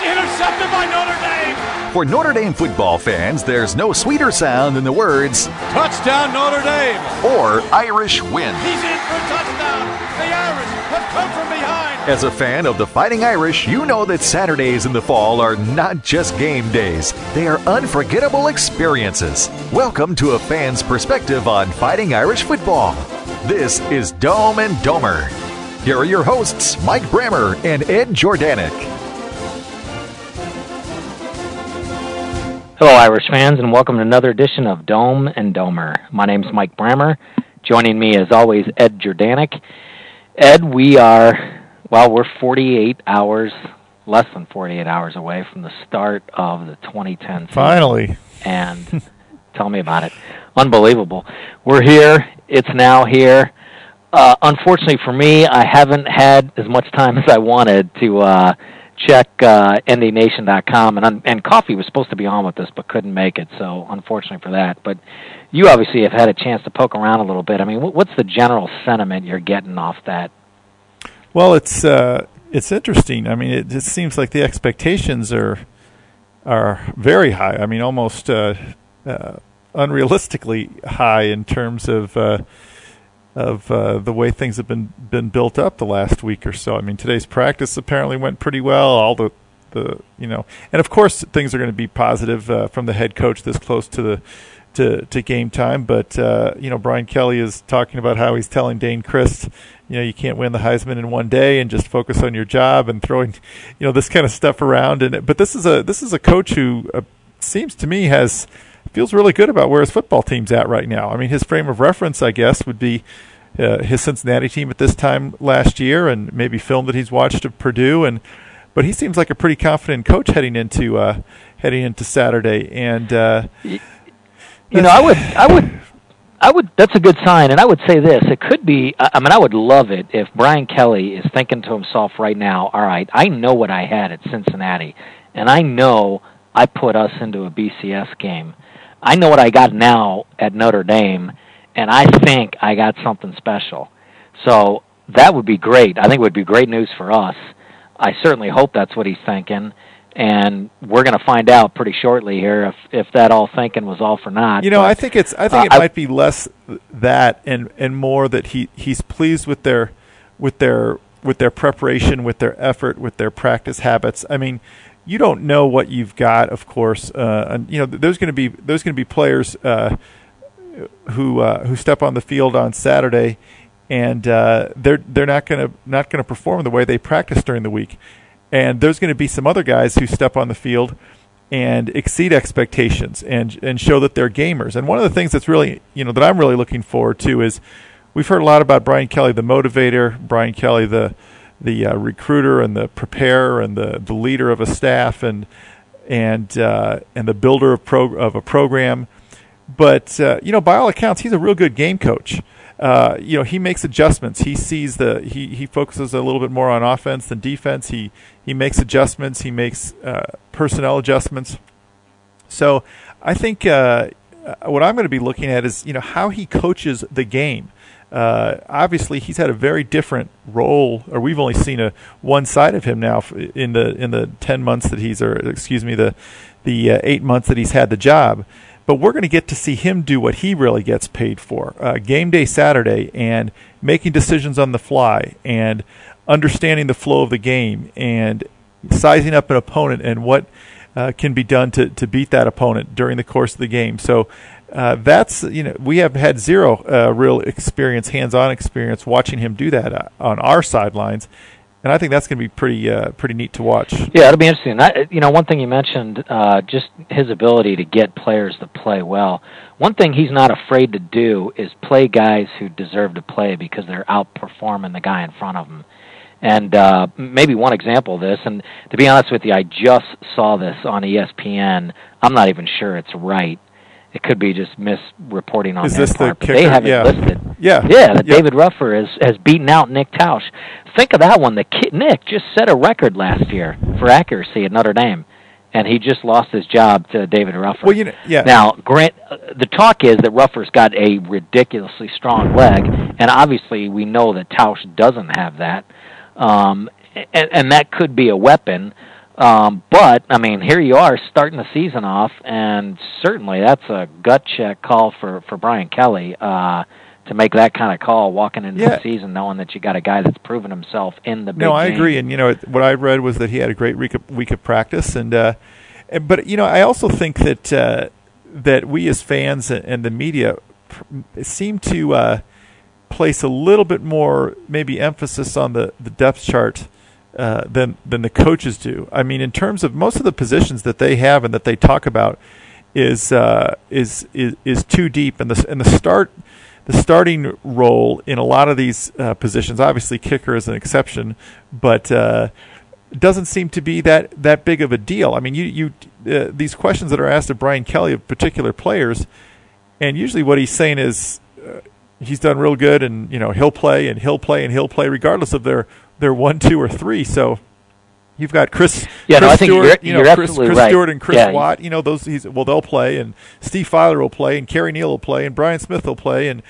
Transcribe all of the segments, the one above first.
intercepted by Notre Dame. For Notre Dame football fans, there's no sweeter sound than the words, Touchdown Notre Dame. or Irish win. He's in for a touchdown. The Irish have come from behind. As a fan of the Fighting Irish, you know that Saturdays in the fall are not just game days. They are unforgettable experiences. Welcome to a fan's perspective on Fighting Irish football. This is Dome and Domer. Here are your hosts, Mike Brammer and Ed Jordanek. Hello, Irish fans, and welcome to another edition of Dome and Domer. My name's Mike Brammer. Joining me, as always, Ed Jordanek. Ed, we're 48 hours, less than 48 hours away from the start of the 2010 season. Finally. And tell me about it. Unbelievable. We're here. It's now here. Unfortunately for me, I haven't had as much time as I wanted to check NDNation.com, and Coffee was supposed to be on with us but couldn't make it, so unfortunately for that. But you obviously have had a chance to poke around a little bit. I mean, what's the general sentiment you're getting off that? Well, it's interesting. I mean, it just seems like the expectations are very high. I mean, almost unrealistically high in terms of the way things have been built up the last week or so. I mean, today's practice apparently went pretty well. All the and of course things are going to be positive from the head coach this close to game time. But Brian Kelly is talking about how he's telling Dane Christ, you can't win the Heisman in one day and just focus on your job, and throwing this kind of stuff around. But this is a coach who seems to me feels really good about where his football team's at right now. I mean, his frame of reference, I guess, would be his Cincinnati team at this time last year, and maybe film that he's watched of Purdue. But he seems like a pretty confident coach heading into Saturday. And I would. That's a good sign. And I would say this: it could be. I mean, I would love it if Brian Kelly is thinking to himself right now, all right, I know what I had at Cincinnati, and I know I put us into a BCS game. I know what I got now at Notre Dame, and I think I got something special. So that would be great. I think it would be great news for us. I certainly hope that's what he's thinking, and we're going to find out pretty shortly here if that all thinking was all for naught. I think it might be less that and more that he's pleased with their preparation, with their effort, with their practice habits. I mean, you don't know what you've got, of course. And there's going to be players who step on the field on Saturday, and they're not going to perform the way they practice during the week. And there's going to be some other guys who step on the field and exceed expectations and show that they're gamers. And one of the things that's really that I'm really looking forward to is we've heard a lot about Brian Kelly, the motivator, Brian Kelly, the recruiter and the preparer and the leader of a staff and the builder of a program. But by all accounts, he's a real good game coach. He makes adjustments. He sees he focuses a little bit more on offense than defense. He makes adjustments. He makes personnel adjustments. So I think what I'm going to be looking at is how he coaches the game. Obviously, he's had a very different role, or we've only seen one side of him now in the 10 months that the 8 months that he's had the job. But we're going to get to see him do what he really gets paid for, game day Saturday, and making decisions on the fly, and understanding the flow of the game, and sizing up an opponent and what can be done to beat that opponent during the course of the game. So we have had zero real experience, hands-on experience watching him do that on our sidelines, and I think that's going to be pretty neat to watch. Yeah, it'll be interesting. One thing you mentioned, just his ability to get players to play well. One thing he's not afraid to do is play guys who deserve to play because they're outperforming the guy in front of them. And maybe one example of this, and to be honest with you, I just saw this on ESPN. I'm not even sure it's right. It could be just misreporting on their part, but they have it listed. David Ruffer has beaten out Nick Tausch. Think of that one. Nick just set a record last year for accuracy at Notre Dame, and he just lost his job to David Ruffer. Well, Now, Grant, the talk is that Ruffer's got a ridiculously strong leg, and obviously we know that Tausch doesn't have that, and that could be a weapon. But, I mean, here you are starting the season off, and certainly that's a gut check call for Brian Kelly to make that kind of call walking into the season knowing that you got a guy that's proven himself in the big game. No, I agree. And, what I read was that he had a great week of practice. But, I also think that we as fans and the media seem to place a little bit more maybe emphasis on the depth chart than the coaches do. I mean, in terms of most of the positions that they have and that they talk about is too deep, and the starting role in a lot of these positions, obviously kicker is an exception, but doesn't seem to be that big of a deal. I mean, you these questions that are asked of Brian Kelly of particular players, and usually what he's saying is he's done real good, and he'll play regardless of their 1, 2, or 3. So you've got Chris. Yeah, Chris I think Stewart, you're absolutely Chris right. Stewart and Chris Yeah, Watt. They'll play, and Steve Filer will play, and Kerry Neal will play, and Brian Smith will play, and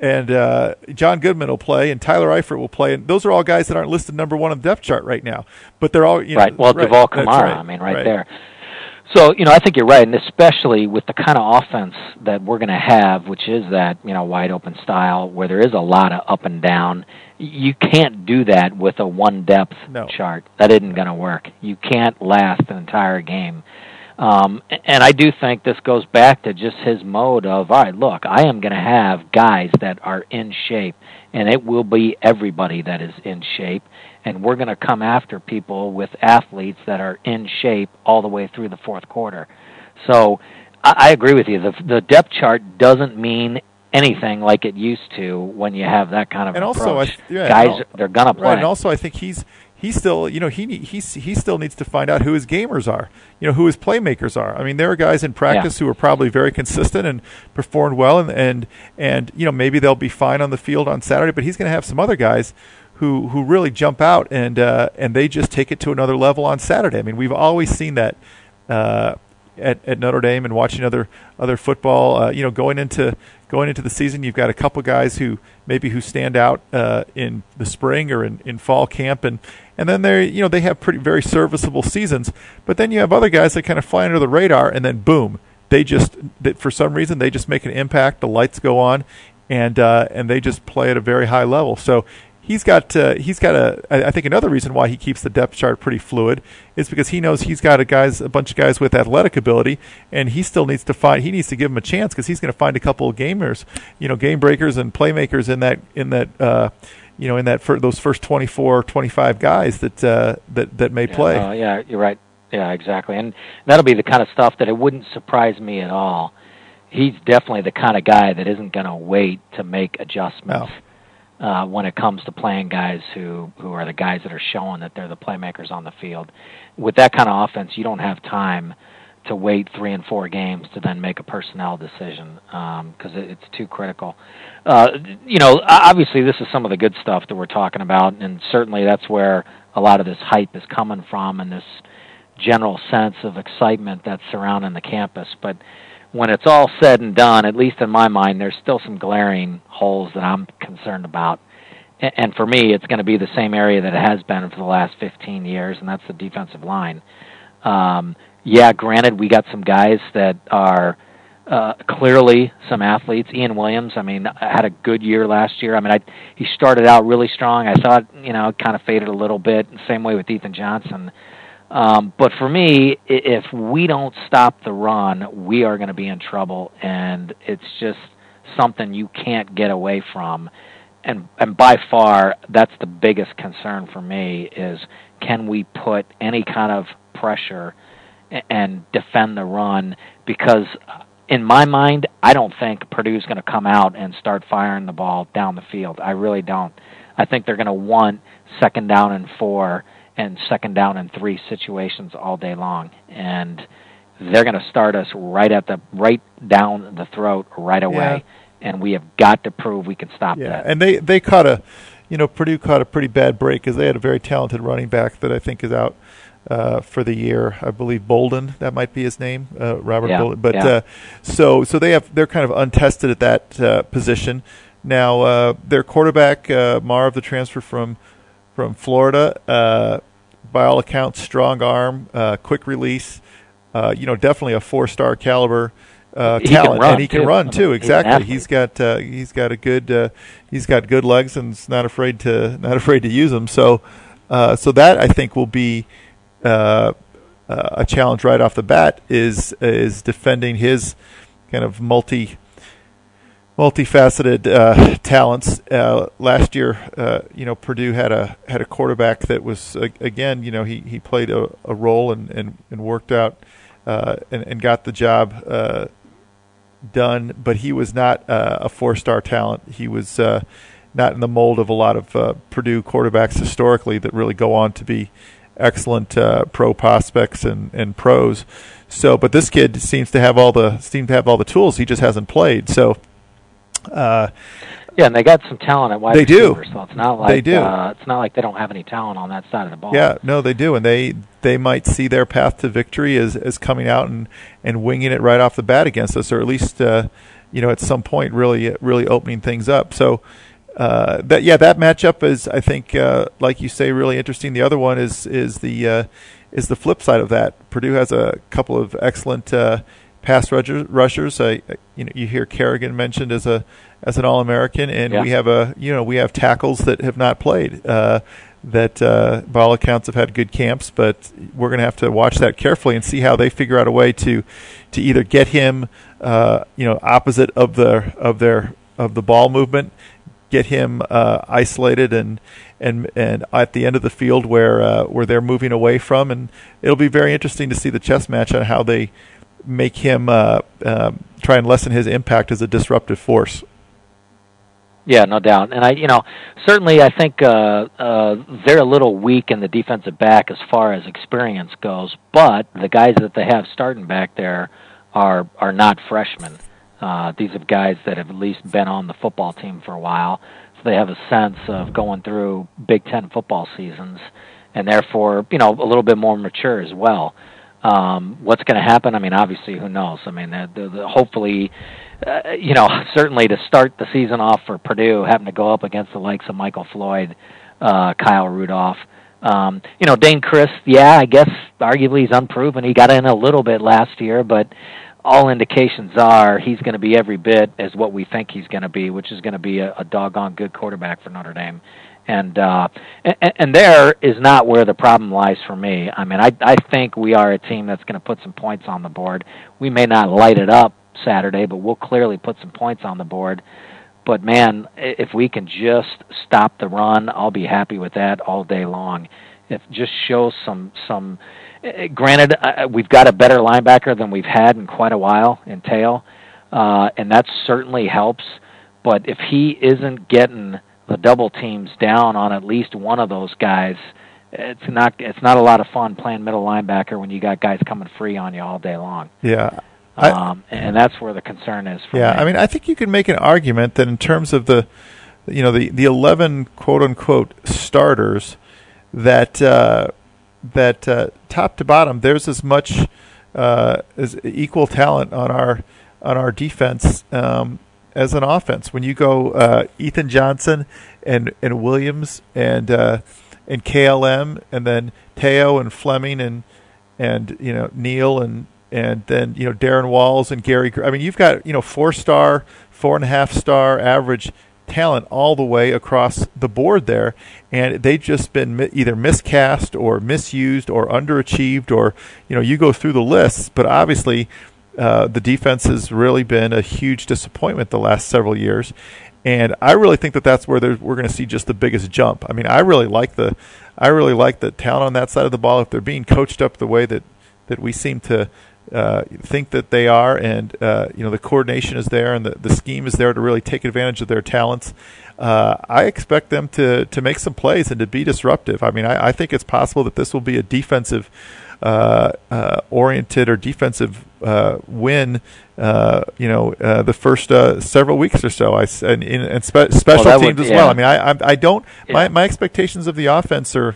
John Goodman will play, and Tyler Eifert will play, and those are all guys that aren't listed number 1 on the depth chart right now. But they're all right. Well, right, Deval Kamara, right there. So, I think you're right, and especially with the kind of offense that we're going to have, which is that, wide open style where there is a lot of up and down. You can't do that with a one depth chart. That isn't going to work. You can't last an entire game. And I do think this goes back to just his mode of, all right, look, I am going to have guys that are in shape, and it will be everybody that is in shape, and we're going to come after people with athletes that are in shape all the way through the fourth quarter. So I agree with you. The depth chart doesn't mean anything like it used to when you have that kind of approach. Guys, they're going to play. Right, and also I think he still, he still needs to find out who his gamers are, who his playmakers are. I mean, there are guys in practice who are probably very consistent and performed well, and maybe they'll be fine on the field on Saturday. But he's going to have some other guys who really jump out and they just take it to another level on Saturday. I mean, we've always seen that at Notre Dame and watching other football. Going into the season, you've got a couple guys who stand out in the spring or in fall camp, and then they have very serviceable seasons. But then you have other guys that kind of fly under the radar, and then boom, for some reason they just make an impact. The lights go on, and they just play at a very high level. So I think another reason why he keeps the depth chart pretty fluid is because he knows he's got a bunch of guys with athletic ability, and he still needs to give them a chance because he's going to find a couple of gamers, game breakers and playmakers those first 24, 25 guys that may play. Yeah, you're right. Yeah, exactly. And that'll be the kind of stuff that it wouldn't surprise me at all. He's definitely the kind of guy that isn't going to wait to make adjustments. No. When it comes to playing guys who are the guys that are showing that they're the playmakers on the field. With that kind of offense, you don't have time to wait 3 and 4 games to then make a personnel decision because it's too critical. Obviously this is some of the good stuff that we're talking about, and certainly that's where a lot of this hype is coming from and this general sense of excitement that's surrounding the campus. But when it's all said and done, at least in my mind, there's still some glaring holes that I'm concerned about. And for me, it's going to be the same area that it has been for the last 15 years, and that's the defensive line. Granted, we got some guys that are clearly some athletes. Ian Williams, had a good year last year. He started out really strong. I thought, it kind of faded a little bit. Same way with Ethan Johnson. But for me, if we don't stop the run, we are going to be in trouble, and it's just something you can't get away from. And by far, that's the biggest concern for me is can we put any kind of pressure and defend the run? Because in my mind, I don't think Purdue's going to come out and start firing the ball down the field. I really don't. I think they're going to want 2nd down and 4 and 2nd down and 3 situations all day long, and they're going to start us right down the throat right away, and we have got to prove we can stop that. And they caught Purdue caught a pretty bad break because they had a very talented running back that I think is out for the year. I believe Bolden, that might be his name, Robert Bolden. But so they're kind of untested at that position. Now their quarterback Marv, the transfer from Florida. by all accounts, strong arm, quick release. Definitely a 4-star caliber talent, and he can run too. Exactly, he's got good legs and is not afraid to use them. So that I think will be a challenge right off the bat is defending his kind of multifaceted talents. Last year, Purdue had a quarterback that was again, he played a role and worked out and got the job done, but he was not a 4-star talent. He was not in the mold of a lot of Purdue quarterbacks historically that really go on to be excellent pro prospects and pros. So, but this kid seems to have all the tools. He just hasn't played. So, and they got some talent at wide receiver. So it's not like they do. It's not like they don't have any talent on that side of the ball. Yeah, no, they do, and they might see their path to victory as coming out and winging it right off the bat against us, or at least at some point really opening things up. So that matchup is, I think, like you say, really interesting. The other one is the flip side of that. Purdue has a couple of excellent pass rushers. You hear Kerrigan mentioned as an All-American, and we have tackles that have not played that by all accounts have had good camps, but we're going to have to watch that carefully and see how they figure out a way to either get him opposite of the ball movement, get him isolated and at the end of the field where they're moving away from, and it'll be very interesting to see the chess match on how they make him try and lessen his impact as a disruptive force. Yeah, no doubt. And certainly I think they're a little weak in the defensive back as far as experience goes, but the guys that they have starting back there are not freshmen. These are guys that have at least been on the football team for a while, so they have a sense of going through Big Ten football seasons, and therefore, a little bit more mature as well. What's going to happen? I mean, obviously, who knows? I mean, hopefully, certainly to start the season off for Purdue, having to go up against the likes of Michael Floyd, Kyle Rudolph, Dane Christ, I guess arguably he's unproven. He got in a little bit last year, but all indications are he's going to be every bit as what we think he's going to be, which is going to be a doggone good quarterback for Notre Dame. And there is not where the problem lies for me. I mean, I think we are a team that's going to put some points on the board. We may not light it up Saturday, but we'll clearly put some points on the board. But, man, if we can just stop the run, I'll be happy with that all day long. If just shows some granted, we've got a better linebacker than we've had in quite a while in Teo, and that certainly helps. But if he isn't getting the double teams down on at least one of those guys, it's not a lot of fun playing middle linebacker when you got guys coming free on you all day long. Yeah. And that's where the concern is for me. I mean, I think you can make an argument that in terms of the 11 quote unquote starters, that top to bottom there's as much as equal talent on our defense as an offense. When you go Ethan Johnson and Williams and KLM, and then Teo and Fleming and Neal and then Darren Walls and Gary. I mean, you've got 4-star, 4.5-star average talent all the way across the board there, and they've just been either miscast or misused or underachieved, or you go through the lists, but obviously the defense has really been a huge disappointment the last several years, and I really think that's where we're going to see just the biggest jump. I mean, I really like the talent on that side of the ball. If they're being coached up the way that we seem to think that they are, and the coordination is there and the scheme is there to really take advantage of their talents, I expect them to make some plays and to be disruptive. I mean, I think it's possible that this will be a defensive oriented or defensive win the first several weeks or so, and special teams as well. I mean, I don't my expectations of the offense are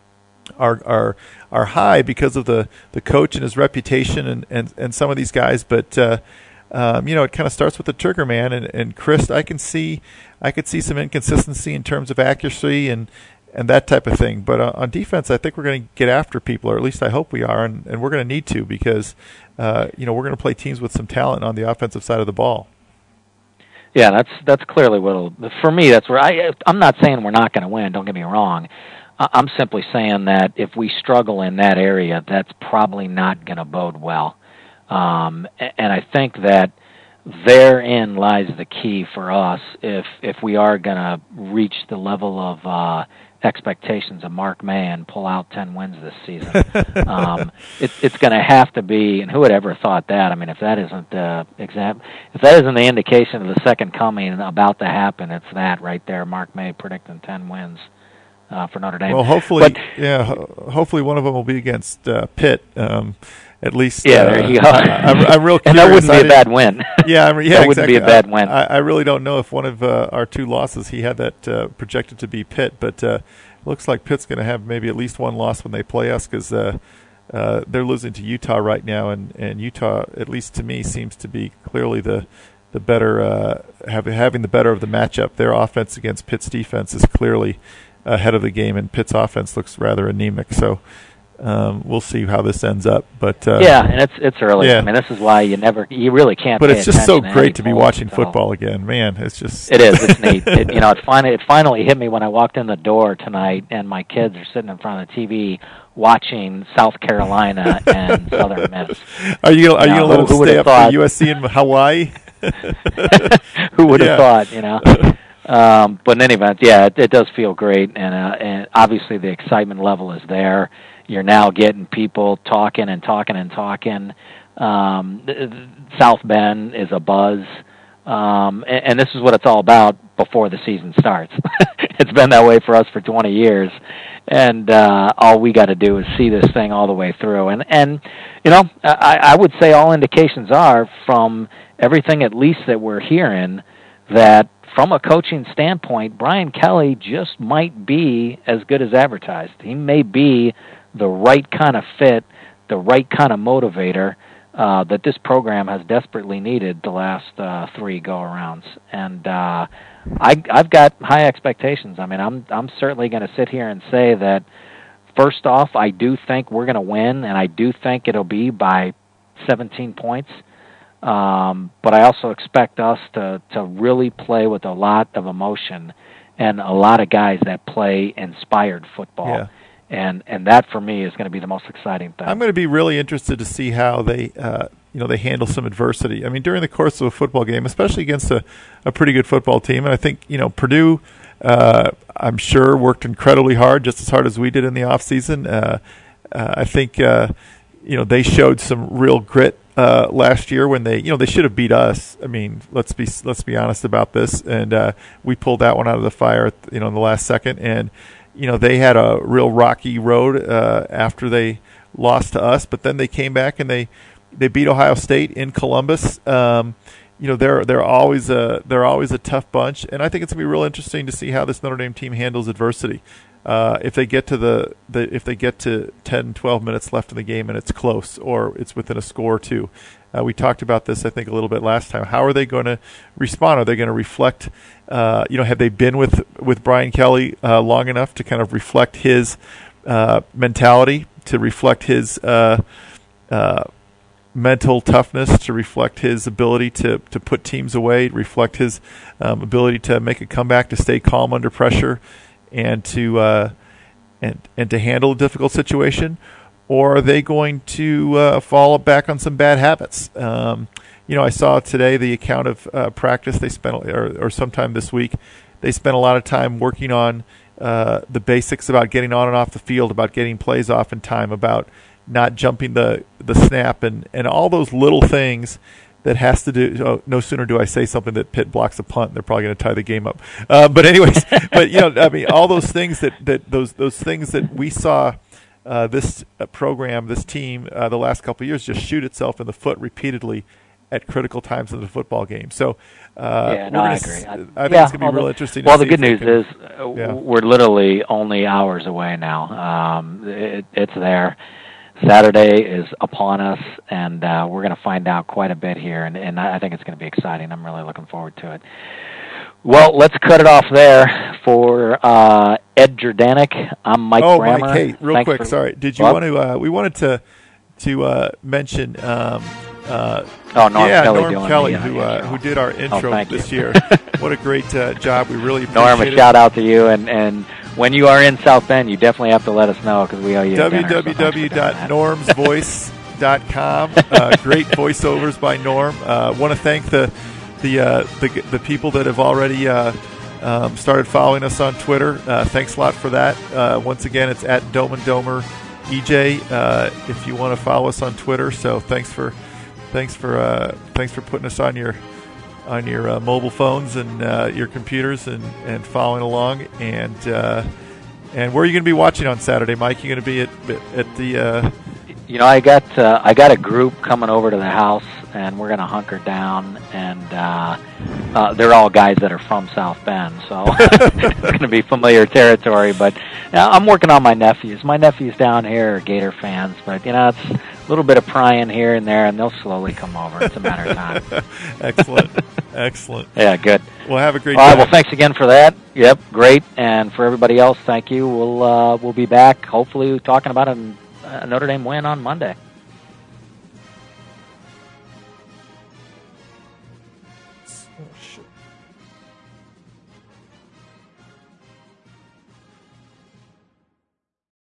high because of the coach and his reputation and some of these guys, but it kind of starts with the trigger man, and Chris, I could see some inconsistency in terms of accuracy and that type of thing. But on defense, I think we're going to get after people, or at least I hope we are, and we're going to need to because we're going to play teams with some talent on the offensive side of the ball. Yeah, that's clearly for me. That's where I'm not saying we're not going to win. Don't get me wrong. I'm simply saying that if we struggle in that area, that's probably not going to bode well. And I think that therein lies the key for us if we are going to reach the level of expectations of Mark May and pull out 10 wins this season. It's going to have to be, and who would ever thought that? I mean, if that isn't if that isn't the indication of the second coming about to happen, it's that right there. Mark May predicting 10 wins for Notre Dame. Well, hopefully, hopefully one of them will be against Pitt. At least, there you go. I'm real curious. And that wouldn't be a bad win. Yeah, that wouldn't be a bad win. I really don't know if one of our two losses, he had that projected to be Pitt, but looks like Pitt's going to have maybe at least one loss when they play us because they're losing to Utah right now, and Utah, at least to me, seems to be clearly the better having the better of the matchup. Their offense against Pitt's defense is clearly ahead of the game, and Pitt's offense looks rather anemic. So. We'll see how this ends up, but and it's early. Yeah. I mean, this is why you really can't. But it's just so great to be watching football again, man. It's just it is. It's neat. It finally hit me when I walked in the door tonight, and my kids are sitting in front of the TV watching South Carolina and Southern Miss. Are you gonna let them stay up for USC in Hawaii? Who would have thought? But in any event, it does feel great, and obviously the excitement level is there. You're now getting people talking. South Bend is a buzz, and this is what it's all about before the season starts. It's been that way for us for 20 years, and all we got to do is see this thing all the way through. And I would say all indications are from everything at least that we're hearing that from a coaching standpoint, Brian Kelly just might be as good as advertised. He may be the right kind of fit, the right kind of motivator that this program has desperately needed the last 3 go-arounds. And I've got high expectations. I mean, I'm certainly going to sit here and say that, first off, I do think we're going to win, and I do think it'll be by 17 points. But I also expect us to really play with a lot of emotion and a lot of guys that play inspired football. Yeah. And that for me is going to be the most exciting thing. I'm going to be really interested to see how they they handle some adversity. I mean, during the course of a football game, especially against a pretty good football team, and I think Purdue, I'm sure worked incredibly hard, just as hard as we did in the off season. I think they showed some real grit last year when they should have beat us. I mean, let's be honest about this, and we pulled that one out of the fire in the last second, and they had a real rocky road after they lost to us, but then they came back and they beat Ohio State in Columbus. They're always a tough bunch, and I think it's gonna be real interesting to see how this Notre Dame team handles adversity. If they get to if they get to 10, 12 minutes left in the game and it's close or it's within a score or two. We talked about this, I think, a little bit last time. How are they going to respond? Are they going to reflect? Have they been with Brian Kelly long enough to kind of reflect his mentality, to reflect his mental toughness, to reflect his ability to put teams away, reflect his ability to make a comeback, to stay calm under pressure, and to handle a difficult situation? Or are they going to fall back on some bad habits? I saw today the account of practice they spent, or sometime this week, they spent a lot of time working on the basics about getting on and off the field, about getting plays off in time, about not jumping the snap, and all those little things that has to do. Oh, no sooner do I say something that Pitt blocks a punt, they're probably going to tie the game up. But anyways, all those things those things that we saw. This program, this team, the last couple of years just shoot itself in the foot repeatedly at critical times in the football game. So, I agree. I think it's going to be real interesting. Well, the good news is we're literally only hours away now. It's there. Saturday is upon us, and we're going to find out quite a bit here, and I think it's going to be exciting. I'm really looking forward to it. Well, let's cut it off there for Ed Jordanek. I'm Mike Brammer. Mike, hey, real quick, sorry. Did you want to, we wanted to mention, Norm Norm Kelly, who who did our intro this year. What a great job. We really appreciate Norm, a shout out to you. And when you are in South Bend, you definitely have to let us know because we owe you www.normsvoice.com. Great voiceovers by Norm. Want to thank the people that have already started following us on Twitter. Thanks a lot for that. Once again, it's at Domer EJ if you want to follow us on Twitter. So thanks for putting us on your mobile phones and your computers and following along. And where are you going to be watching on Saturday, Mike? You going to be at the? I got a group coming over to the house, and we're going to hunker down. And they're all guys that are from South Bend, so it's going to be familiar territory. But I'm working on my nephews. My nephews down here are Gator fans, but it's a little bit of prying here and there, and they'll slowly come over. It's a matter of time. Excellent. Yeah, good. Well, have a great day. All right, well, thanks again for that. Yep, great. And for everybody else, thank you. We'll be back, hopefully, talking about a Notre Dame win on Monday. Oh, shit.